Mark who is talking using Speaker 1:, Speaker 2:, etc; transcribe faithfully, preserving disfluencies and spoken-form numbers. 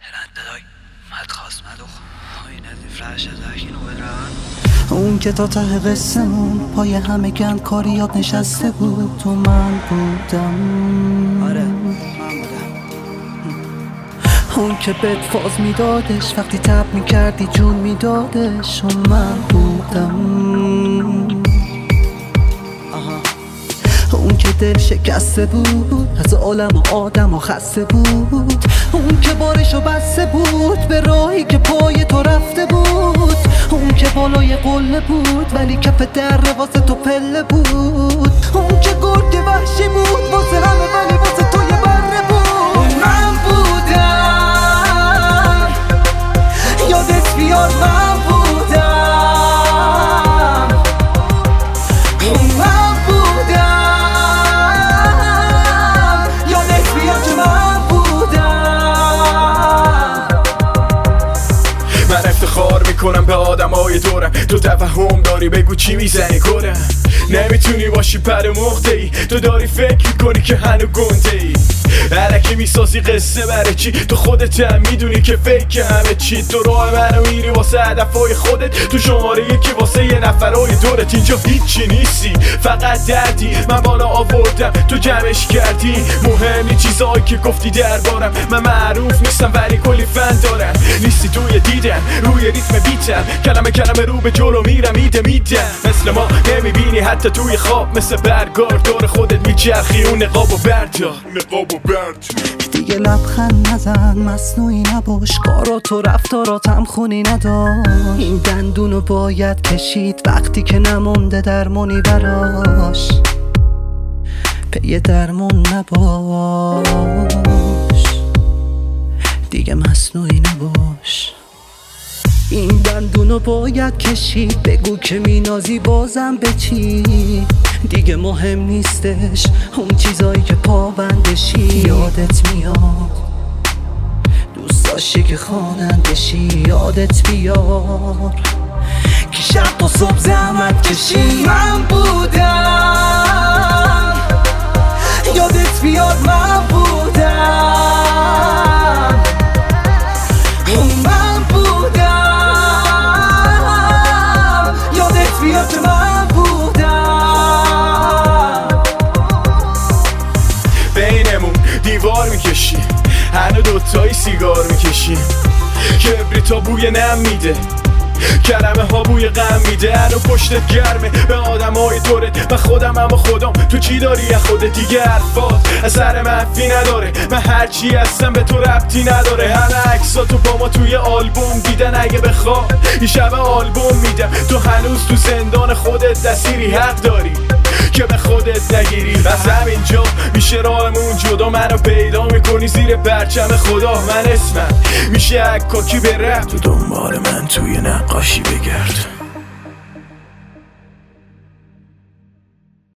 Speaker 1: اون که تا ته قصه‌مون پای همه گند کاریات نشسته بود تو من بودم.
Speaker 2: آره من بودم.
Speaker 1: اون که بهت فاز میدادش وقتی تب میکردی جون میدادش و من بودم. اون که دل شکسته بود از عالم و آدم و خسته بود. اون که بارشو بسته بود به راهی که پای تو رفته بود. اون که بالای قله بود ولی کف در واسه تو پله بود. اون که گرگ وحشی بود واسه همه ولی واسه تو یه بره بود. من بودم یادت بیاد من بودم. من بودم یادت بیاد که من بودم.
Speaker 3: من افتخار میکنم به آدم های دورم. تو تفهم داری بگو چی میزنی گرم. نمیتونی باشی پر مخته ای. تو داری فکر میکنی که هنو گنده ای. الکی میسازی قصه برای چی؟ تو خودت هم میدونی که فکر همه چی. تو راه منو میری واسه هدفهای خودت. تو شماره یکی واسه یه نفرهای دورت. اینجا هیچی نیستی فقط دردی. من بالا آوردم تو جمعش کردی. مهمی چیزایی که گفتی دربارم. من معروف نیستم ولی کلی فن دارم. نیستی توی دیدم روی ریتم بیتم. کلمه کلمه رو به جلو میرم ایده میدم. مثل ما نمیبینی حتی توی خواب. مثل برگار دور خودت میچرخی اون نقابو بردار. نقابو بردار.
Speaker 1: دیگه لبخند نزن مصنوعی نباش. کارا تو رفتاراتم خونی ندار. این دندونو باید کشید وقتی که نمونده درمونی براش. پی درمون نباش دیگه مصنوعی نباش. این دندونو باید کشید. بگو که مینازی بازم به چی؟ دیگه مهم نیستش اون چیزایی که پابندشی. یادت میاد دوست داشتی که خوانندشی. یادت بیار که شب تا صبح زحمت کشی. من بودم یادت بیاد من بودم. من بودم یادت بیاد که من بودم.
Speaker 3: بینمون دیوار میکشی. هنو دوتایی سیگار میکشی. کبریتا بوی نم میده. کلمه ها بوی غم میده. هنو پشتت گرمه به آدم های دورت. من خودم اما خودم. تو چی داری از خودت؟ دیگه حرفات اثر منفی نداره. من هرچی هستم به تو ربطی نداره. همه عکسا تو با ما توی آلبوم دیدن. اگه بخواد یه شب آلبوم میدم. تو هنوز تو زندان خودت دستیری. حق داری که به خودت نگیری. از همینجا میشه راهمون جدا. منو پیدا میکنی زیر پرچم خدا. من اسمم میشه عکاکی به رفت. تو دنبال من توی نقاشی بگرد.